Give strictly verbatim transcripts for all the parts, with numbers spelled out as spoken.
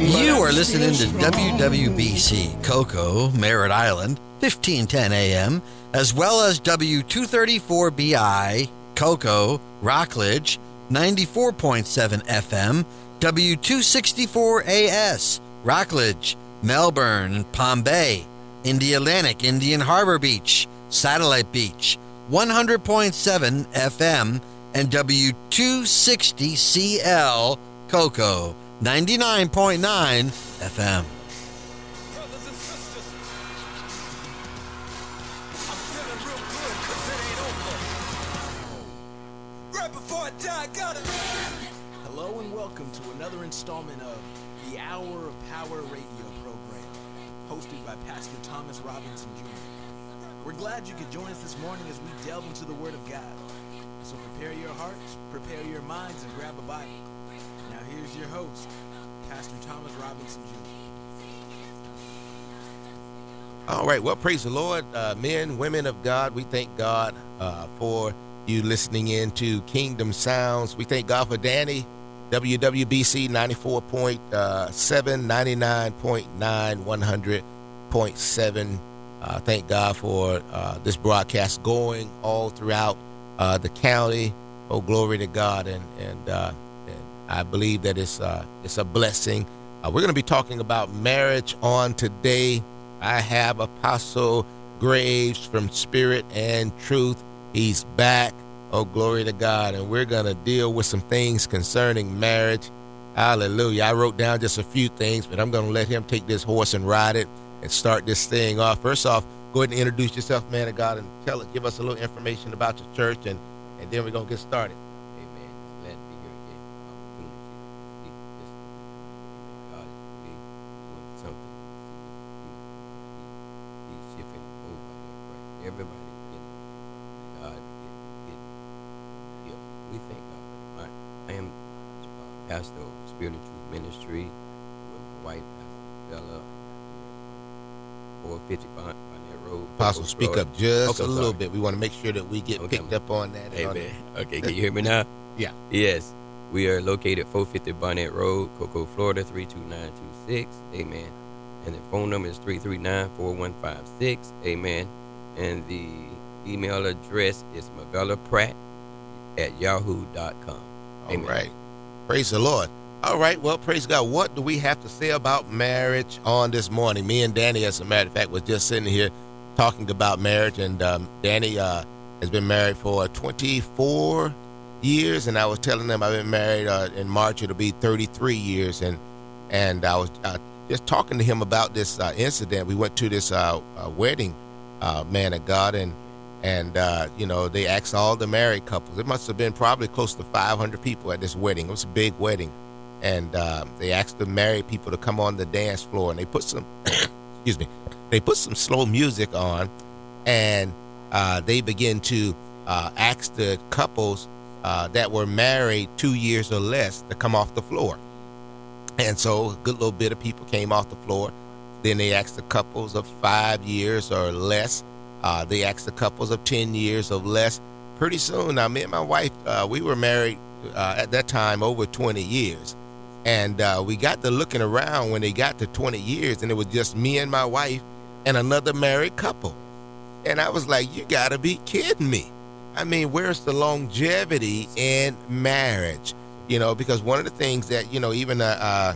You are listening to W W B C Cocoa, Merritt Island, fifteen ten A M, as well as W two thirty-four B I, Cocoa, Rockledge, ninety-four point seven F M, W two sixty-four A S, Rockledge, Melbourne, Palm Bay, Indialantic, Indian Harbor Beach, Satellite Beach, one hundred point seven F M, and W two sixty C L, Cocoa, ninety-nine point nine F M. Brothers and sisters, I'm feeling real good 'cause it ain't over. Right before I die, I gotta. Hello and welcome to another installment of the Hour of Power radio program, hosted by Pastor Thomas Robinson Junior We're glad you could join us this morning as we delve into the Word of God. So prepare your hearts, prepare your minds, and grab a Bible. Now here's your host, Pastor Thomas Robinson Junior All right, well, praise the Lord. Uh, men, women of God, we thank God uh, for you listening in to Kingdom Sounds. We thank God for Danny, W W B C ninety-four point seven, ninety-nine point nine, one hundred point seven. Uh, thank God for uh, this broadcast going all throughout uh, the county. Oh, glory to God. And, and, uh, and I believe that it's, uh, it's a blessing. Uh, we're going to be talking about marriage on today. I have Apostle Graves from Spirit and Truth. He's back. Oh, glory to God. And we're going to deal with some things concerning marriage. Hallelujah. I wrote down just a few things, but I'm going to let him take this horse and ride it and start this thing off. First off, go ahead and introduce yourself, man of God, and tell it, give us a little information about your church, and, and then we're going to get started. Amen. Just glad to be here again. Opportunity to speak this. God is big, doing something. He, he's shifting over right. Everybody getting God getting healed. We thank God. I, I am uh, pastor of Spirit and Truth Ministry with my wife, Pastor Bella. four fifty Bonnet Road. Apostle, speak up just okay, a little sorry. bit. We want to make sure that we get Okay. picked up on that. Amen. Okay, can you hear me now? Yeah. Yes. We are located four fifty Bonnet Road, Cocoa, Florida, three two nine two six. Amen. And the phone number is three three nine, four one five six. Amen. And the email address is Mabella Pratt at yahoo dot com. All right. Praise the Lord. All right. Well, praise God. What do we have to say about marriage on this morning? Me and Danny, as a matter of fact, was just sitting here talking about marriage. And um, Danny uh, has been married for twenty-four years. And I was telling them I've been married uh, in March. It'll be thirty-three years. And and I was uh, just talking to him about this uh, incident. We went to this uh, uh, wedding, uh, man of God. And, and uh, you know, they asked all the married couples. It must have been probably close to five hundred people at this wedding. It was a big wedding. And uh, they asked the married people to come on the dance floor, and they put some, excuse me, they put some slow music on, and uh, they begin to uh, ask the couples uh, that were married two years or less to come off the floor. And so a good little bit of people came off the floor. Then they asked the couples of five years or less. Uh, they asked the couples of ten years or less. Pretty soon, now me and my wife, uh, we were married uh, at that time over twenty years. And uh, we got to looking around when they got to twenty years, and it was just me and my wife and another married couple. And I was like, you got to be kidding me. I mean, where's the longevity in marriage? You know, because one of the things that, you know, even uh, uh,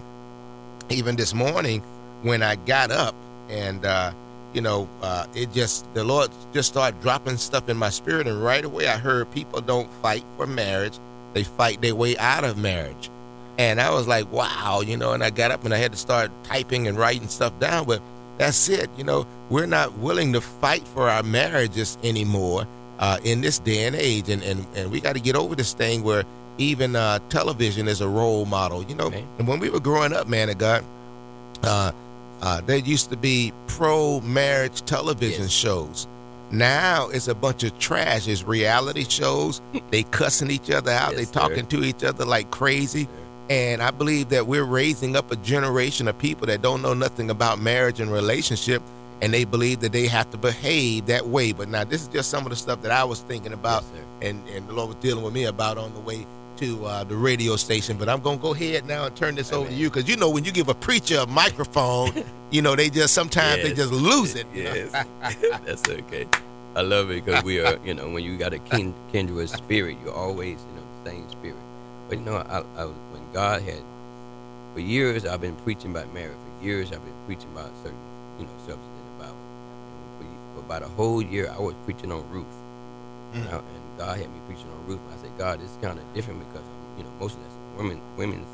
even this morning when I got up and, uh, you know, uh, it just, the Lord just started dropping stuff in my spirit. And right away I heard people don't fight for marriage. They fight their way out of marriage. And I was like, wow, you know, and I got up and I had to start typing and writing stuff down. But that's it. You know, we're not willing to fight for our marriages anymore uh, in this day and age. And, and, and we got to get over this thing where even uh, television is a role model, you know. Okay. And when we were growing up, man of God, uh, uh, there used to be pro-marriage television yes. shows. Now it's a bunch of trash. It's reality shows. They cussing each other out. Yes, they talking sir. to each other like crazy. Yes, and I believe that we're raising up a generation of people that don't know nothing about marriage and relationship, and they believe that they have to behave that way. But now this is just some of the stuff that I was thinking about, yes, and, and the Lord was dealing with me about on the way to uh, the radio station. But I'm gonna go ahead now and turn this over to Amen. you, because you know when you give a preacher a microphone, you know they just sometimes they Yes. just lose it. Yes, that's okay. I love it because we are, you know, when you got a kin- kindred spirit, you're always, you know, the same spirit. But you know, I, I when God had, for years I've been preaching about marriage. For years I've been preaching about certain, you know, subjects in the Bible. And for, for about a whole year, I was preaching on Ruth, Mm. and, I, and God had me preaching on Ruth. And I said, God, this is kind of different because, you know, most of that's women, women's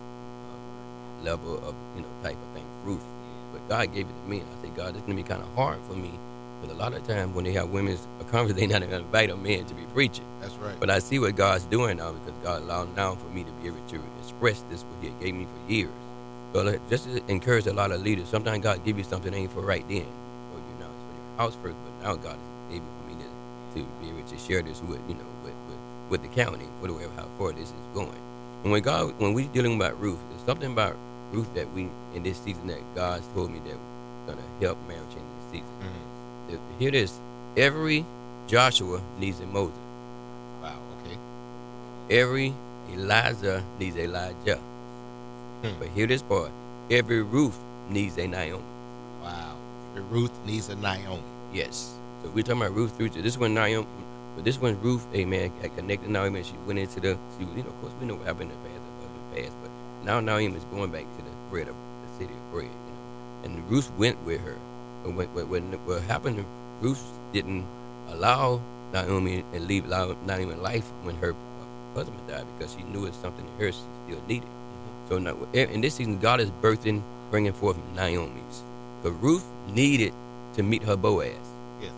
uh, level of, you know, type of thing, Ruth. But God gave it to me, and I said, God, it's gonna be kind of hard for me. But a lot of times when they have women's conference, they're not going to invite a man to be preaching. That's right. But I see what God's doing now because God allowed now for me to be able to express this what He had gave me for years. So like, just to encourage a lot of leaders, sometimes God give you something that ain't for right then. Or you know, it's for your house first, but now God is able for me to, to be able to share this with, you know, with, with, with the county, whatever, how far this is going. And when God, when we dealing about Ruth, there's something about Ruth that we, in this season, that God's told me that we're going to help marriage in this season. Mhm. Here it is. Every Joshua needs a Moses. Wow. Okay. Every Elijah needs a Elijah. Hmm. But hear this part. Every Ruth needs a Naomi. Wow. Ruth needs a Naomi. Yes. So we're talking about Ruth through to this one Naomi. But this one Ruth, amen, got connected to Naomi. And she went into the, she, you know, of course we know what happened in the past, in the past. But now Naomi is going back to the bread of the city of bread. You know, and Ruth went with her. But when, when, what happened, Ruth didn't allow Naomi and leave Naomi in life when her husband died because she knew it's something in her she still needed. Mm-hmm. So now, in this season, God is birthing, bringing forth Naomi's. But Ruth needed to meet her Boaz. Yes.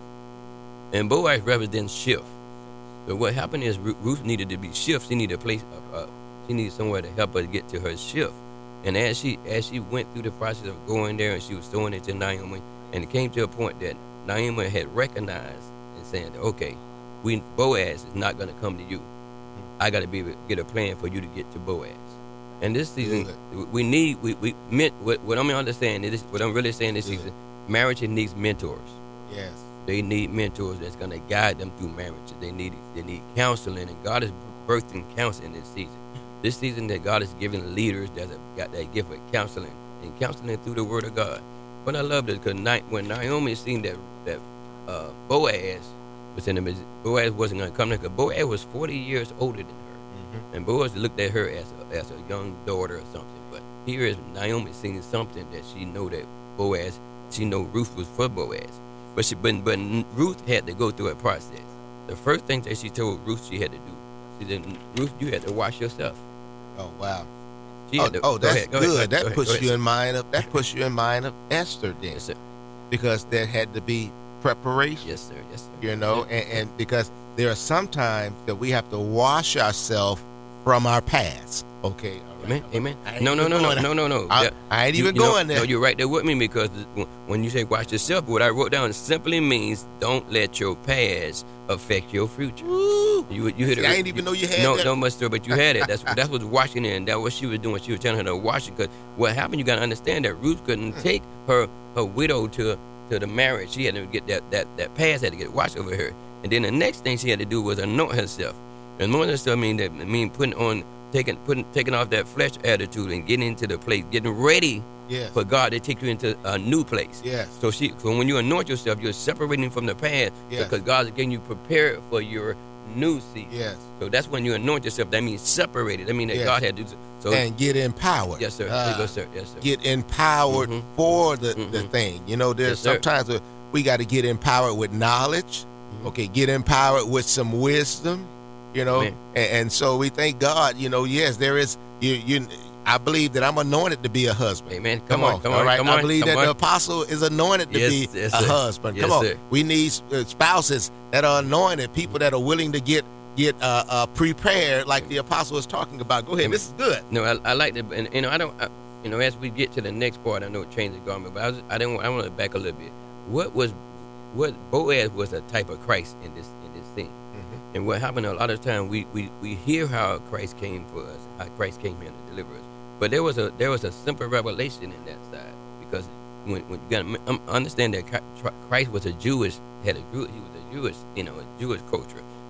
And Boaz represents shift. So what happened is Ruth needed to be shift. She needed a place, uh, she needed somewhere to help her get to her shift. And as she as she went through the process of going there and she was throwing it to Naomi, and it came to a point that Naomi had recognized and saying, okay, we Boaz is not going to come to you. I got to be able to get a plan for you to get to Boaz. And this season, Good. we need, we, we meant, what, what I'm understanding, this, what I'm really saying this Good. season, marriage needs mentors. Yes. They need mentors that's going to guide them through marriage. They need they need counseling, and God is birthing counseling this season. This season that God is giving leaders that have got that gift of counseling, and counseling through the Word of God. But I love this because when Naomi seen that that uh, Boaz was in the Boaz wasn't going to come there because Boaz was forty years older than her, mm-hmm. and Boaz looked at her as a, as a young daughter or something. But here is Naomi seeing something that she know that Boaz, she know Ruth was for Boaz, but she but, but Ruth had to go through a process. The first thing that she told Ruth she had to do, she said, Ruth, you had to wash yourself. Oh wow. Oh, to, oh, that's ahead, good. Ahead, that ahead, puts you in mind of that puts you in mind of Esther then, yes, sir. Because there had to be preparation. Yes, sir. Yes, sir. You know, and, and because there are some times that we have to wash ourselves from our past. Okay. All right. Amen. Amen. No, no, no, no, no, no, no. I, I ain't you, even you going know, there. No, you're right there with me because when you say wash yourself, what I wrote down simply means don't let your past affect your future. Woo. You, you hit it. I didn't even know you had no, that. No, much, sir, but you had it. That's that's what washing in. That's what she was doing. She was telling her to wash it because what happened, you got to understand that Ruth couldn't take her her widow to to the marriage. She had to get that that that past had to get washed over her. And then the next thing she had to do was anoint herself. Anoint herself mean that mean putting on taking putting taking off that flesh attitude and getting into the place, getting ready yes. for God to take you into a new place. Yes. So she so when you anoint yourself, you're separating from the past yes. because God's getting you prepared for your new season. Yes. So that's when you anoint yourself. That means separated. That means that yes. God had to do so. And get empowered. Yes, sir. Uh, yes, sir. Yes, sir. Get empowered mm-hmm. for the, mm-hmm. the thing. You know, there's yes, sometimes we got to get empowered with knowledge. Mm-hmm. Okay, get empowered with some wisdom. You know, and, and so we thank God. You know, yes, there is. You, you. I believe that I'm anointed to be a husband. Amen. Come, come on, come all on, right. Come I on, believe that on. the apostle is anointed to yes, be yes, a sir. husband. Yes, come on, sir. we need spouses that are anointed, people that are willing to get get uh, uh, prepared, like the apostle is talking about. Go ahead. Amen. This is good. No, I, I like that, and you know, I don't. I, you know, as we get to the next part, I know it changes garment, but I, was, I didn't. I want to back a little bit. What was, what Boaz was a type of Christ in this in this thing. And what happened a lot of times, we, we, we hear how Christ came for us, how Christ came here to deliver us. But there was a there was a simple revelation in that side because when, when you got to understand that Christ was a Jewish had a he was a Jewish you know a Jewish culture,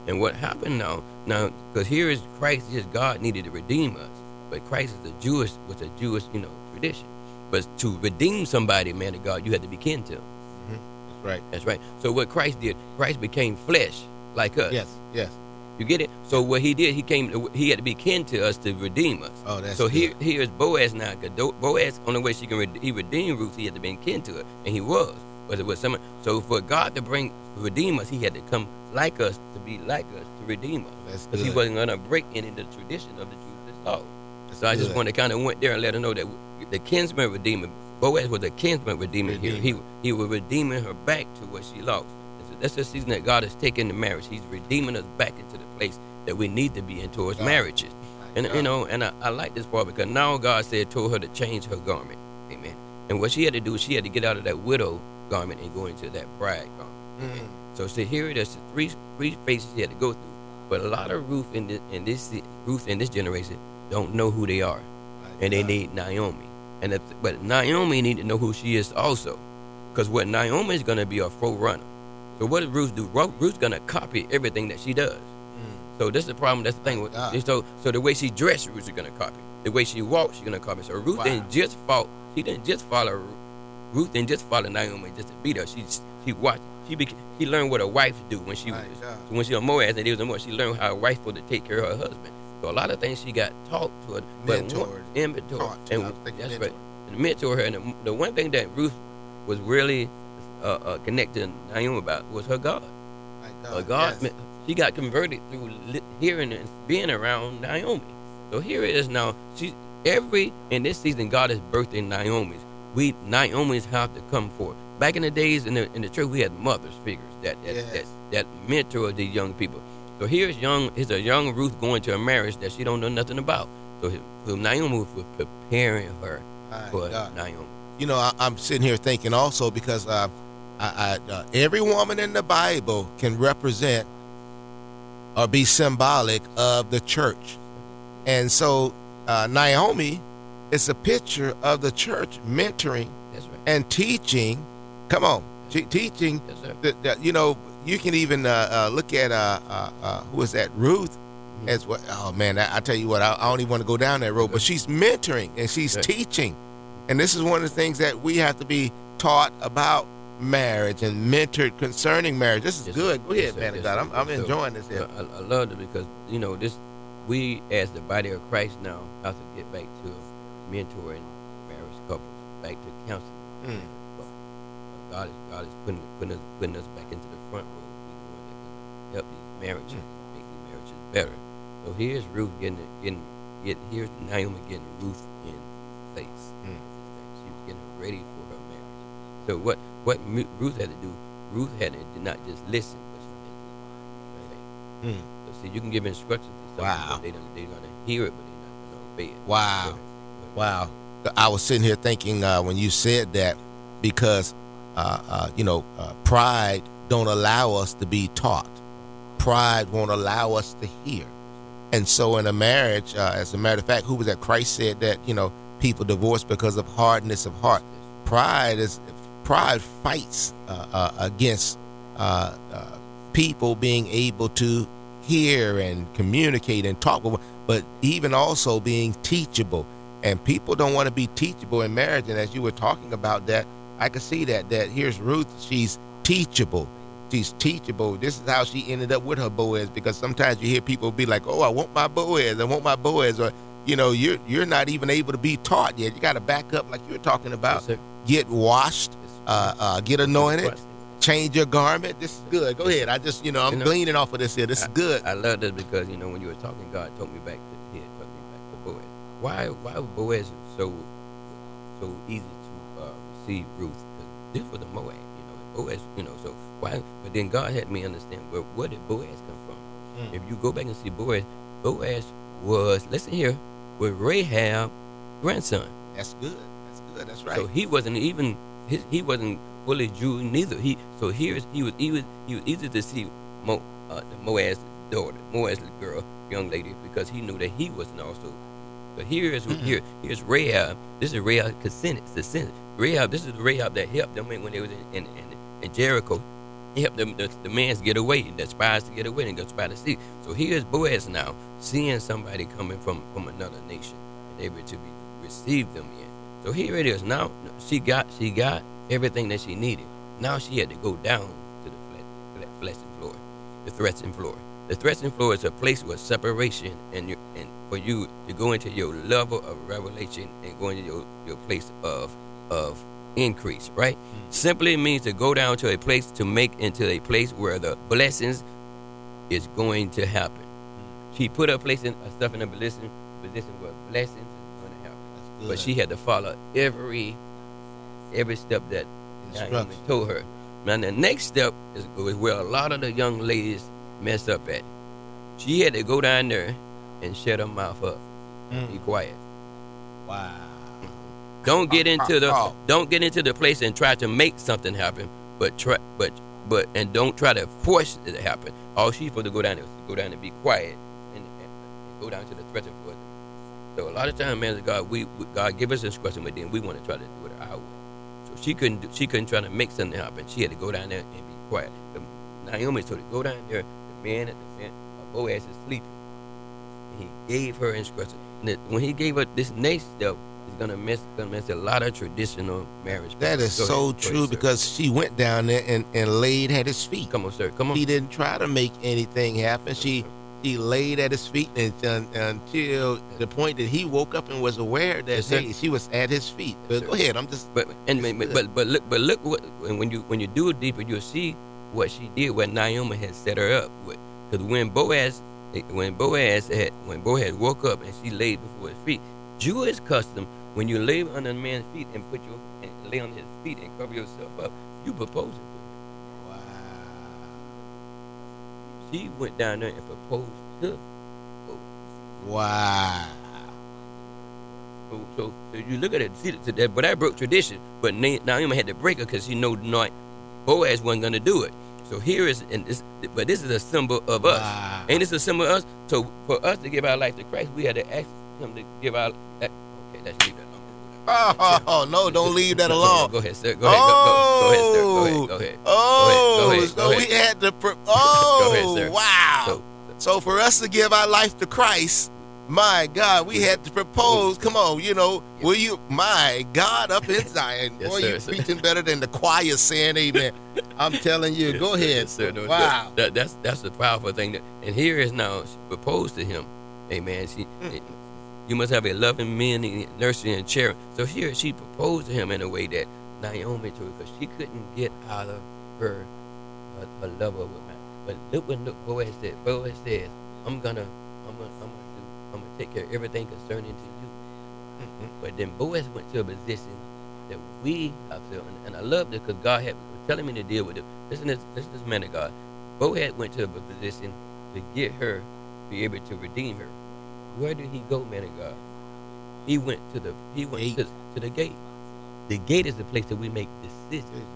And what happened now? Now, because here is Christ, is God needed to redeem us, but Christ is a Jewish, was a Jewish, you know, tradition. But to redeem somebody, man of God, you had to be kin to him. Mm-hmm. That's right. That's right. So what Christ did, Christ became flesh like us. Yes, yes. You get it? So what he did, he came, he had to be kin to us to redeem us. Oh, that's so good. here, here's Boaz now. Cause Boaz, only way she can rede- he redeem Ruth, he had to be kin to her, and he was. But it was someone. So for God to bring redeem us, he had to come like us to be like us to redeem us. That's Because he good. wasn't gonna break any of the tradition of the Jews' law. That's So I just good. want to kind of went there and let her know that the kinsman redeemer, Boaz was a kinsman redeemer here. Redeemer. He he was redeeming her back to what she lost. And so that's the season that God has taken the marriage. He's redeeming us back into the place that we need to be in towards God. marriages. And God. you know, and I, I like this part because now God said told her to change her garment. Amen. And what she had to do, she had to get out of that widow garment and go into that bride garment. Amen. So see, here it is, three three phases she had to go through. But a lot of Ruth in this, in this Ruth in this generation don't know who they are, and they need Naomi. And if, but Naomi need to know who she is also, because what Naomi is gonna be a forerunner. So what does Ruth do? Ru- Ruth's gonna copy everything that she does. So this is the problem. That's the thing. With, God. so so the way she dressed, Ruth is gonna copy. The way she walks, she's gonna copy. So Ruth Wow. didn't just follow. She didn't just follow. Ruth. Ruth didn't just follow Naomi just to beat her. She she watched. She became, she learned what a wife do when she My was God. so when she was Moaz and they was a Moab. She learned how a wife supposed to take care of her husband. So a lot of things she got taught to her, but one, Mentored. inventory, Taught, too. I and was thinking that's mentored. right, and mentor her. And the, the one thing that Ruth was really uh, uh, connected to Naomi about was her God. My Uh, God. God, yes. she got converted through li- hearing and being around Naomi. So here it is now. She every in this season, God is birthing Naomi's. We Naomi's have to come forth. Back in the days in the in the church, we had mothers figures that that, Yes. that that mentor these young people. So here's young, here's a young Ruth going to a marriage that she don't know nothing about. So, his, so Naomi was preparing her My for God. Naomi. You know, I, I'm sitting here thinking also because uh, I, I, uh, every woman in the Bible can represent or be symbolic of the church. And so uh, Naomi is a picture of the church mentoring That's right. and teaching. Come on, te- teaching. Yes, sir. That, that, you know, you can even uh, uh, look at uh, uh, uh, who is that? Ruth. As what? Oh man, I, I tell you what, I, I don't even want to go down that road. But she's mentoring and she's Right. teaching, and this is one of the things that we have to be taught about marriage and mentored concerning marriage. This is Yes, good. sir. Go Yes, ahead, sir. man of Yes, God. sir. I'm, I'm Yes, sir. enjoying this here. I, I love it because you know this. We as the body of Christ now have to get back to mentoring marriage couples, back to counseling. Mm. But God is God is putting putting us putting us back into the front row. We're the one that can help these marriages, Mm. make these marriages better. So here's Ruth getting getting get here's Naomi getting Ruth in place. Mm. She was getting her ready for her marriage. So what what Mu- Ruth had to do? Ruth had to did not just listen, but she had to obey. Mm. So see, you can give instructions to some Wow. people, they don't, they're gonna hear it, but they're not gonna obey it. Wow. Go ahead. Wow. I was sitting here thinking uh, when you said that because, uh, uh, you know, uh, pride don't allow us to be taught. Pride won't allow us to hear. And so in a marriage, uh, as a matter of fact, who was that? Christ said that, you know, people divorce because of hardness of heart. Pride is pride fights uh, uh, against uh, uh, people being able to hear and communicate and talk, with, but even also being teachable. And people don't want to be teachable in marriage. And as you were talking about that, I could see that. That here's Ruth. She's teachable. She's teachable. This is how she ended up with her Boaz. Because sometimes you hear people be like, "Oh, I want my Boaz. I want my Boaz." Or, you know, you're you're not even able to be taught yet. You got to back up, like you were talking about. Yes, sir. Get washed. Uh, uh, get anointed. Process. Change your garment. This is good. Go ahead. I just, you know, I'm You know, gleaning off of this here. This is good. I love this because you know when you were talking, God took me back to here, took me back to Boaz. Why why was Boaz so so easy to uh, receive Ruth? Because this was the Moab, you know, and Boaz, you know. So why? But then God had me understand where where did Boaz come from? Mm. If you go back and see Boaz, Boaz was listen here, was Rahab grandson. That's good. That's good. That's right. So he wasn't even his, he wasn't fully Jew neither. He so here's he was he was he was easy to see Mo, uh, the Moaz's daughter, Moaz's girl, young lady, because he knew that he wasn't also. But here is Mm-hmm. here here's Rahab. This is Rahab descendants, descendants. Rahab. This is the Rahab that helped them when they was in in, in, in Jericho. help them the, the man's get away, the spies to get away and go spy to see. So here's Boaz now seeing somebody coming from from another nation and able to be receive them in. So here it is. Now she got she got everything that she needed. Now she had to go down to the flat, flat, threshing floor, the threshing floor. The threshing floor is a place of separation, and you, and for you to go into your level of revelation and go into your, your place of of increase, right? Mm-hmm. Simply means to go down to a place to make into a place where the blessings is going to happen. Mm-hmm. She put her place in herself in a position position where blessings is going to happen, but she had to follow every every step that Naomi told her. Now the next step is, is where a lot of the young ladies mess up at. She had to go down there and shut her mouth up. Mm. Be quiet. Wow. Don't get into the don't get into the place and try to make something happen, but try but but and don't try to force it to happen. All she's supposed to go down there is to go down and be quiet and, and, and go down to the threshing floor. So a lot of times, man, God, we, we God give us instruction, but then we want to try to do it our way. So she couldn't do, she couldn't try to make something happen. She had to go down there and be quiet. Naomi told her, go down there. The man at the man, uh, Boaz is sleeping. And he gave her instruction. And that when he gave her this next step, it's gonna miss, gonna miss a lot of traditional marriage. That is go so ahead, true ahead, because she went down there and, and laid at his feet. Come on, sir. Come on. She didn't try to make anything happen. She she laid at his feet and, and, until the point that he woke up and was aware that Yes, hey, she was at his feet. But Yes, go ahead, I'm just. But and but, but but look but look what when you when you do it deeper, you'll see what she did, what Naomi had set her up with. Because when Boaz, when Boaz had, when Boaz woke up and she laid before his feet, Jewish custom, when you lay under a man's feet and put your and lay on his feet and cover yourself up, you proposing to him. Wow. She went down there and proposed to Boaz. Wow. So, so, so you look at it, see that, but that broke tradition. But Naomi had to break her because she know not Boaz wasn't going to do it. So here is, and this, but this is a symbol of us. Wow. Ain't this a symbol of us? So for us to give our life to Christ, we had to ask him to give our. Okay, let's leave that alone. Oh, oh no! Don't leave that alone. Go ahead, sir. Go ahead. Go, go, go ahead, sir. Go ahead. Go ahead. Oh, go ahead. Go ahead. So Go ahead. we had to. Pro- oh, Go ahead, sir. wow! So, So for us to give our life to Christ, my God, we had to propose. Come on, you know, will you, my God, up in Zion. Yes, Boy, sir, you sir. preaching better than the choir saying amen. I'm telling you, Yes, go sir, ahead. yes, sir. No, Wow. That, that, that's that's the powerful thing. That, and here is now she proposed to him. Amen. She, Mm. you must have a loving man, and nurturing and cheering. So here she proposed to him in a way that Naomi told her because she couldn't get out of her her, her lover with man. But look what look Boaz said. Boaz says, "I'm gonna, I'm gonna, I'm gonna do, I'm gonna take care of everything concerning to you." Mm-hmm. But then Boaz went to a position that we have to, and, and I love this because God had was telling me to deal with it. Listen, to this, listen to this man of God. Boaz went to a position to get her, be able to redeem her. Where did he go, man of God? He went to the he went to, to the gate. The gate is the place that we make decisions.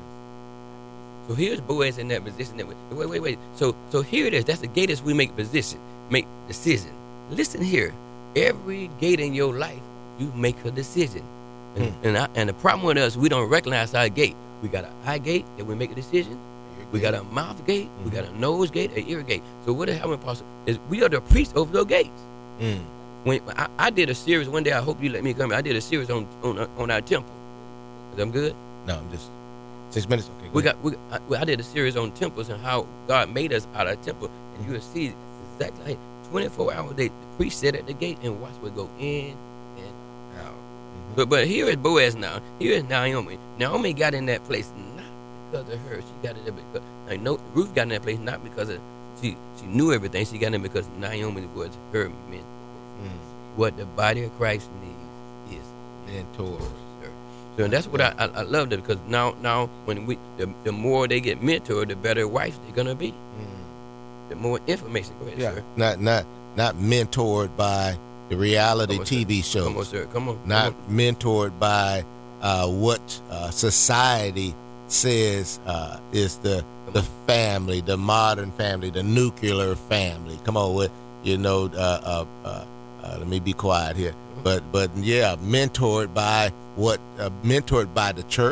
So here's Boaz in that position. That we, wait, wait, wait. So so here it is. That's the gate as we make position, make decision. Listen here. Every gate in your life, you make a decision. And Hmm. and, I, and the problem with us, we don't recognize our gate. We got an eye gate that we make a decision. We got a mouth gate. Mm-hmm. We got a nose gate, an ear gate. So what is happening, Pastor? Is we are the priests over those gates. Mm. When I, I did a series one day, I hope you let me come. I did a series on on, on our temple. Is that good? No, I'm just six minutes. Okay, go We ahead. got we I, well, I did a series on temples and how God made us out of temple, and you will see exactly like twenty-four hours. They the priest sat at the gate and watch would go in and out. Mm-hmm. But but here is Boaz now. Here is Naomi. Naomi got in that place not because of her. She got in there because I know Ruth got in that place not because of she she knew everything. She got in because Naomi was her mentor. Mm. What the body of Christ needs is Mentor. sir. So and that's what I, I I love that because now now when we the, the more they get mentored, the better wives they're gonna be. Mm. The more information. Go ahead, Yeah, sir. not not not mentored by the reality Come on, T V sir. shows. Come on, sir. Come on. Not Come mentored by uh, what uh, society says uh, is the Come the on. family, the modern family, the nuclear family. Come on, with you know. Uh, uh, uh, uh, let me be quiet here. Mm-hmm. But but yeah, mentored by what? Uh, mentored by the church,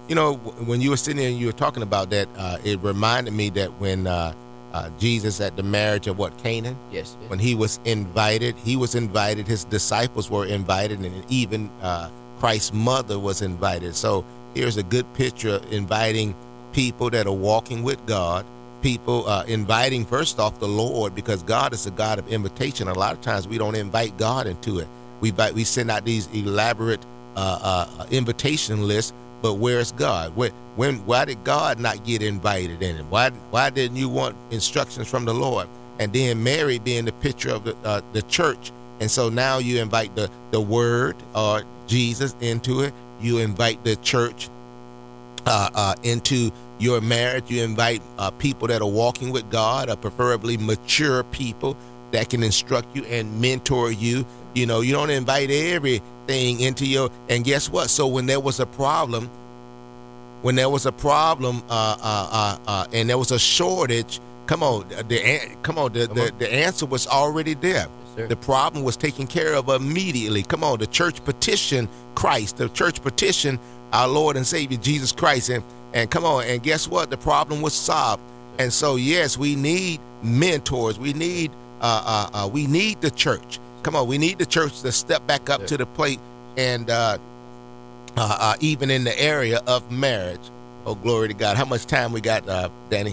You know, w- when you were sitting there and you were talking about that, uh, it reminded me that when uh, uh, Jesus at the marriage of what, Canaan? Yes. yes. When he was invited, he was invited, his disciples were invited, and even uh, Christ's mother was invited. So here's a good picture of inviting people that are walking with God, people uh, inviting first off the Lord, because God is a God of invitation. A lot of times we don't invite God into it. We invite, we send out these elaborate uh, uh, invitation lists, but where's God? When, when, why did God not get invited in it? Why, why didn't you want instructions from the Lord? And then Mary being the picture of the uh, the church, and so now you invite the the Word or Jesus into it. You invite the church uh, uh, into your marriage. You invite uh, people that are walking with God, or preferably mature people that can instruct you and mentor you. You know, you don't invite everything into your, and guess what? So when there was a problem, when there was a problem, uh, uh, uh, uh, and there was a shortage, come on, the come on, the, Come the, on. the answer was already there. sir. The problem was taken care of immediately. Come on, the church petitioned Christ. The church petitioned our Lord and Savior Jesus Christ, and and come on, and guess what? The problem was solved. And so, yes, we need mentors. We need uh, uh, uh, we need the church. Come on, we need the church to step back up Sure. to the plate, and uh, uh, uh, even in the area of marriage. Oh, glory to God! How much time we got, uh, Danny?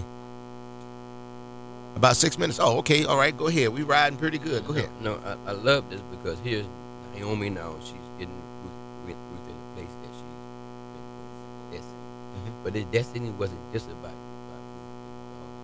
About six minutes. Oh, okay. All right, go ahead. We riding pretty good. Go ahead. No, no I, I love this because here's Naomi now. She's getting Ruth, Ruth Ruth in the place that she's been destiny. Mhm. But this destiny wasn't just about, about Ruth.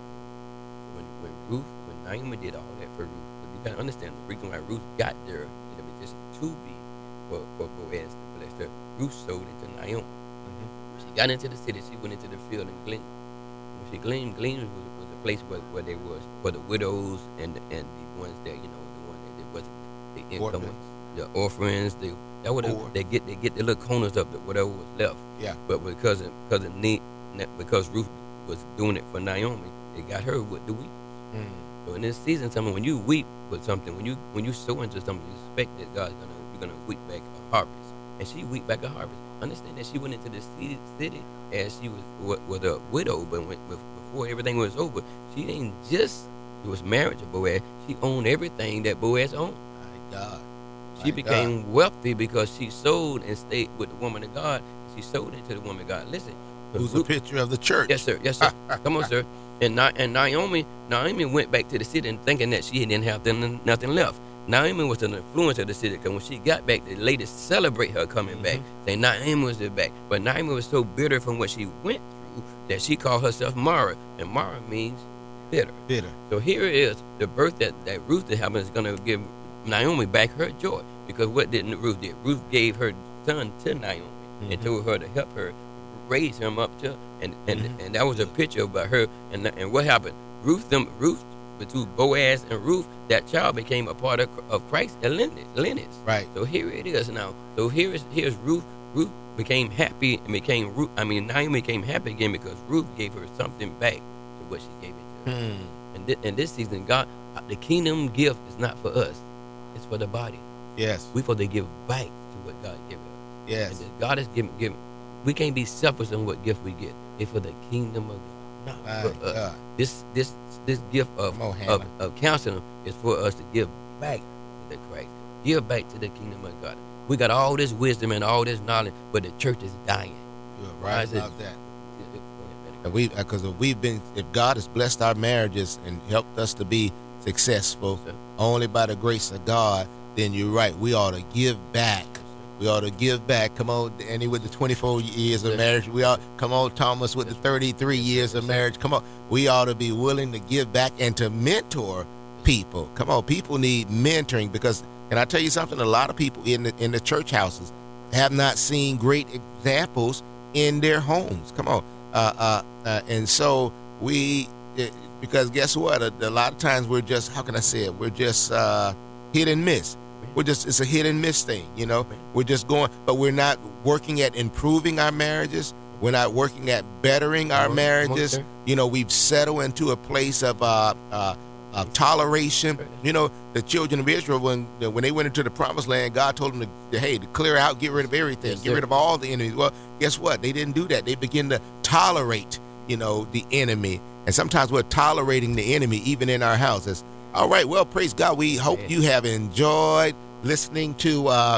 When when Ruth, when Naomi did all that for Ruth, but you gotta understand the reason why Ruth got there in the position to be for, for Boaz to bless her. Ruth sold into Naomi. When she got into the city, she went into the field and gleaned. When she gleaned, gleaned was, was a place where, where there was for the widows and and the ones that you know the one that there wasn't the income, Orphans. the orphans. They that would Poor. they get they get the little corners of the whatever was left. Yeah. But because of, because of need, because Ruth was doing it for Naomi, it got her with the weep. Mm. So in this season, something when you weep for something, when you when you sow into something, you expect that God's gonna you're gonna weep back a harvest, and she weep back a harvest. Understand that she went into the city, city as she was wa- was a widow, but when, before everything was over, she didn't just she was married to Boaz. She owned everything that Boaz owned. My God. She My became God. wealthy because she sold and stayed with the woman of God. She sold into the woman of God. Listen, Who's a Ruth- picture of the church? Yes, sir. Yes, sir. Come on, sir. And Na- and Naomi, Naomi went back to the city and thinking that she didn't have nothing, nothing left. Naomi was an influence of the city because when she got back, the ladies celebrate her coming back. Saying Naomi was back, but Naomi was so bitter from what she went through that she called herself Mara, and Mara means bitter. Bitter. So here it is, the birth that, that Ruth did happen is going to give Naomi back her joy. Because what did Ruth did? Ruth gave her son to Naomi and Mhm. told her to help her raise him up to, and and, Mhm. and that was a picture about her. And and what happened? Ruth them Ruth between Boaz and Ruth, that child became a part of, of Christ's lineage. lineage. Right. So here it is now. So here is here's Ruth. Ruth became happy and became Ruth. I mean Naomi became happy again because Ruth gave her something back to what she gave it to her. Hmm. And, thi- and this season, God, uh, the kingdom gift is not for us; it's for the body. Yes. We supposed to give back to what God gave us. Yes. And that God is giving, giving. We can't be selfish in what gift we get. It's for the kingdom of God, not My for us. God. This this this gift of, Come on, of Hannah. of counseling is for us to give back to the Christ, give back to the kingdom of God. We got all this wisdom and all this knowledge, but the church is dying. You're Why right is it- about that. Go ahead, man. And we, because if we've been, if God has blessed our marriages and helped us to be successful Sir. only by the grace of God, then you're right. We ought to give back. We ought to give back. Come on, Danny, with the twenty-four years of Yes. marriage. We ought, come on, Thomas, with the thirty-three years of marriage. Come on, we ought to be willing to give back and to mentor people. Come on, people need mentoring because, can I tell you something? A lot of people in the in the church houses have not seen great examples in their homes. Come on, uh, uh, uh, and so we, eh, because guess what? A, a lot of times we're just, how can I say it? We're just uh, hit and miss. We're just, it's a hit and miss thing, you know. We're just going, but we're not working at improving our marriages. We're not working at bettering our Come on, come on, marriages. sir. You know, we've settled into a place of uh, uh, of toleration. You know, the children of Israel, when when they went into the promised land, God told them to, to hey, to clear out, get rid of everything, Yes, get sir. rid of all the enemies. Well, guess what? They didn't do that. They began to tolerate, you know, the enemy. And sometimes we're tolerating the enemy even in our houses. All right, well, praise God. We hope you have enjoyed listening to uh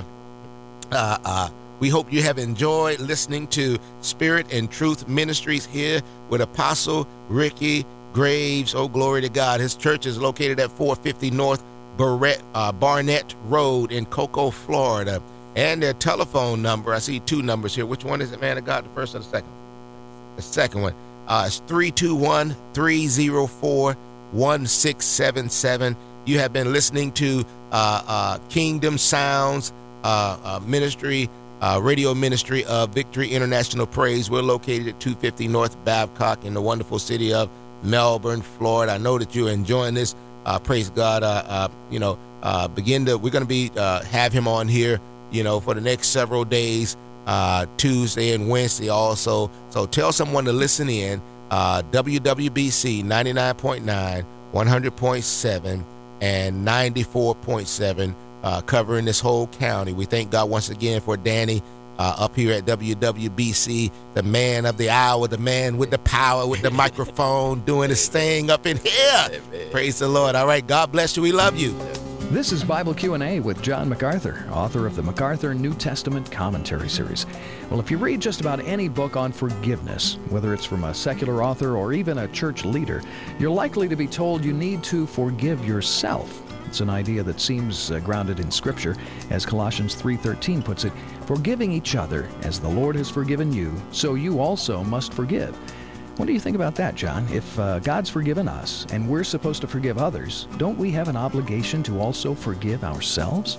uh uh we hope you have enjoyed listening to Spirit and Truth Ministries here with Apostle Ricky Graves. Oh, glory to God. His church is located at four fifty North Barrett, uh, Barnett Road in Cocoa, Florida. And their telephone number, I see two numbers here. Which one is it, man of God, the first or the second? The second one. Uh, it's three two one, three oh four, one six seven seven. You have been listening to uh, uh, Kingdom Sounds uh, uh, Ministry, uh, radio ministry of Victory International Praise. We're located at two fifty North Babcock in the wonderful city of Melbourne, Florida. I know that you're enjoying this. Uh, praise God. Uh, uh, you know, uh, begin to, we're going to be, uh, have him on here, you know, for the next several days, uh, Tuesday and Wednesday also. So tell someone to listen in, uh, W W B C ninety-nine point nine, one hundred point seven, and ninety-four point seven, uh, covering this whole county. We thank God once again for Danny uh, up here at W W B C, the man of the hour, the man with the power, with the microphone, doing his thing up in here. Amen. Praise the Lord. All right, God bless you. We love you. This is Bible Q and A with John MacArthur, author of the MacArthur New Testament Commentary Series. Well, if you read just about any book on forgiveness, whether it's from a secular author or even a church leader, you're likely to be told you need to forgive yourself. It's an idea that seems uh, grounded in Scripture. As Colossians three thirteen puts it, forgiving each other as the Lord has forgiven you, so you also must forgive. What do you think about that, John? If uh, God's forgiven us and we're supposed to forgive others, don't we have an obligation to also forgive ourselves?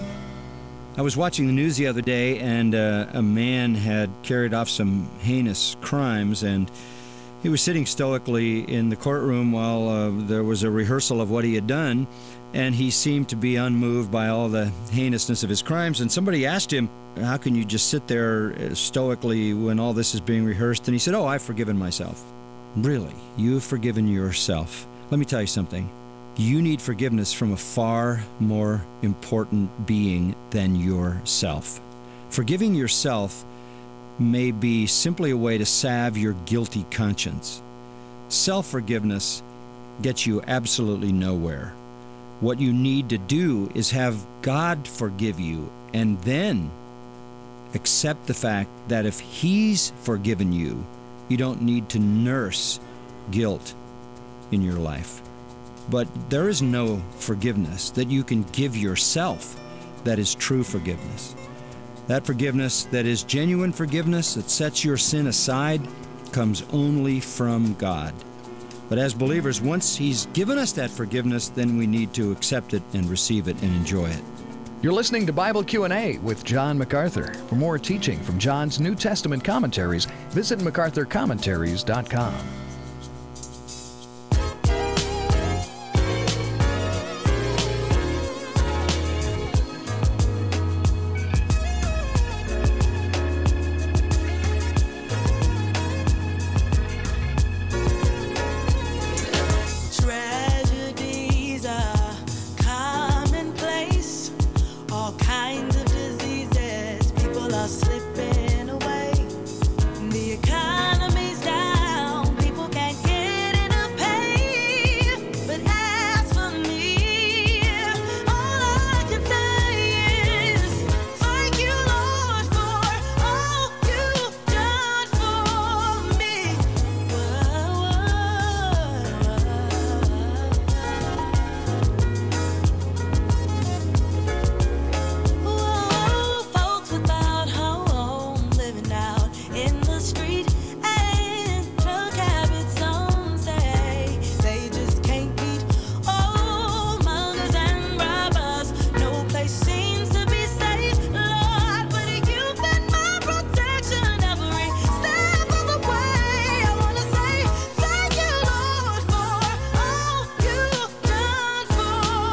I was watching the news the other day, and uh, a man had carried off some heinous crimes, and he was sitting stoically in the courtroom while uh, there was a rehearsal of what he had done, and he seemed to be unmoved by all the heinousness of his crimes. And somebody asked him, how can you just sit there stoically when all this is being rehearsed? And he said, oh, I've forgiven myself. Really? You've forgiven yourself? Let me tell you something. You need forgiveness from a far more important being than yourself. Forgiving yourself may be simply a way to salve your guilty conscience. Self-forgiveness gets you absolutely nowhere. What you need to do is have God forgive you, and then accept the fact that if He's forgiven you, you don't need to nurse guilt in your life. But there is no forgiveness that you can give yourself that is true forgiveness. That forgiveness that is genuine forgiveness, that sets your sin aside, comes only from God. But as believers, once He's given us that forgiveness, then we need to accept it and receive it and enjoy it. You're listening to Bible Q and A with John MacArthur. For more teaching from John's New Testament commentaries, visit macarthur commentaries dot com.